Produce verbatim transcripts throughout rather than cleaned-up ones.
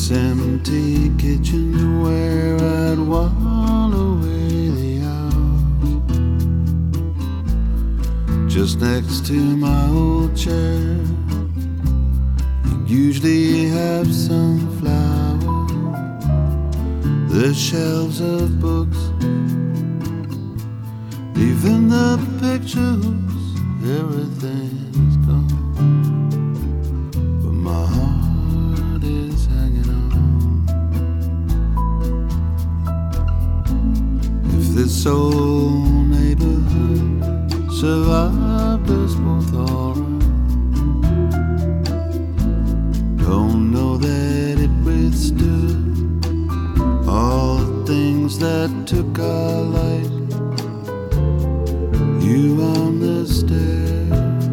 This empty kitchen where I'd wall away the hours, just next to my old chair. You usually have some flowers, the shelves of books, even the pictures, everything's gone. But my heart is hanging on. If this old neighborhood survived us both alright, don't know that it withstood all the things that took our life. You on the stair,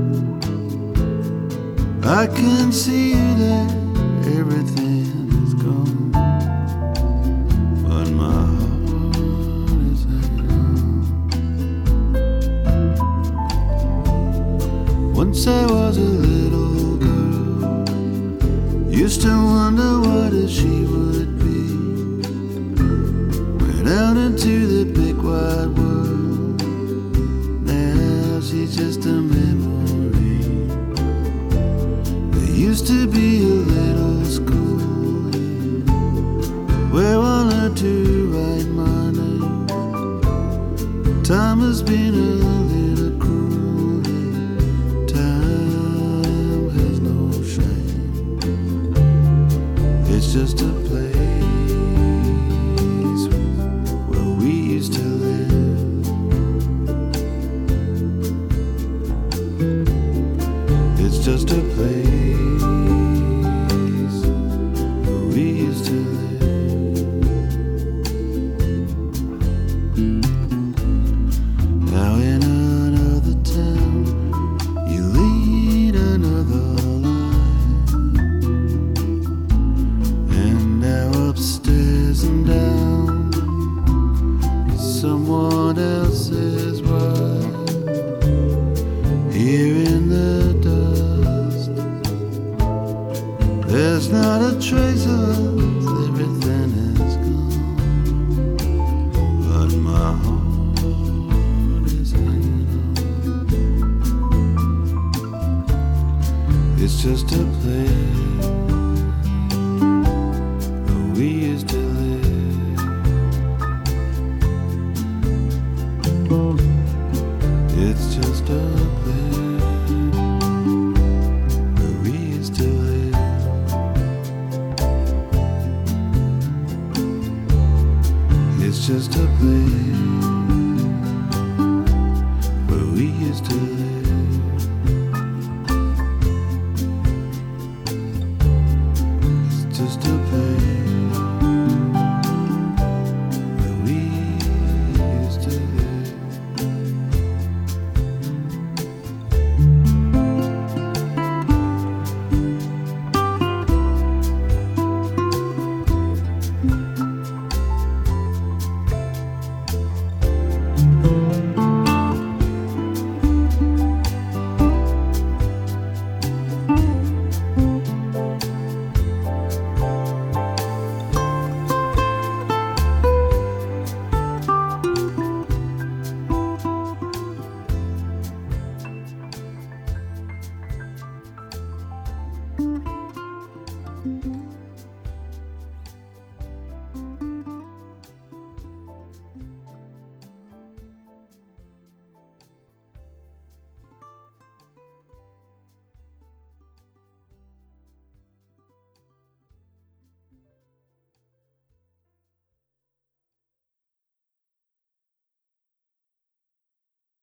I can see you there, everything is gone, but my heart is hanging on. Once I was a little girl, used to wonder what a she would be. Went out into the big wide world, now she's just a memory. There used to be a little school where one or two write my name. Time has been a little cruel, time has no shame. It's just a place where we used to live. It's just a place where we used to live. Now in another town, you lead another life, and now upstairs and down is someone else's wife. Here in the dust, there's not a trace of us, everything is gone, but my heart is hanging on. It's just a place where we used to live. It's just a place where we used to live. It's just a place where we used to live.